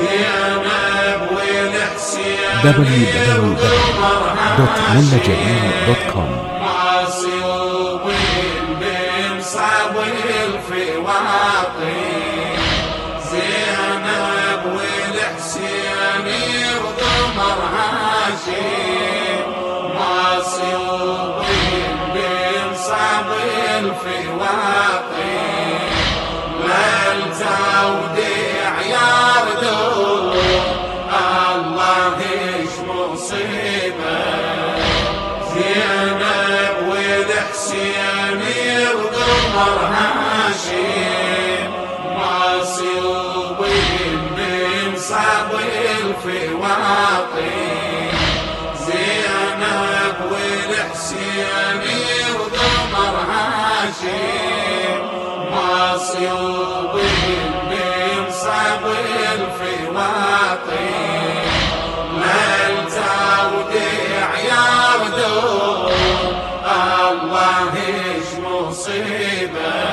www.mullajليل.com. معصوبين بمصعب الفواطين، زينب والحسين يرضوا مرهاشين، معصوبين بمصعب الفواطين، للتوديع يردوا الله ايش مصيبة، زينب والحسين يرضوا مرهاشين، معصوبين بمصعب الفواطين، زينب والحسين يرضوا مرهاشين، معصوبين بمصعب الفواطين، للتوديع يردوا الله ايش مصيبة.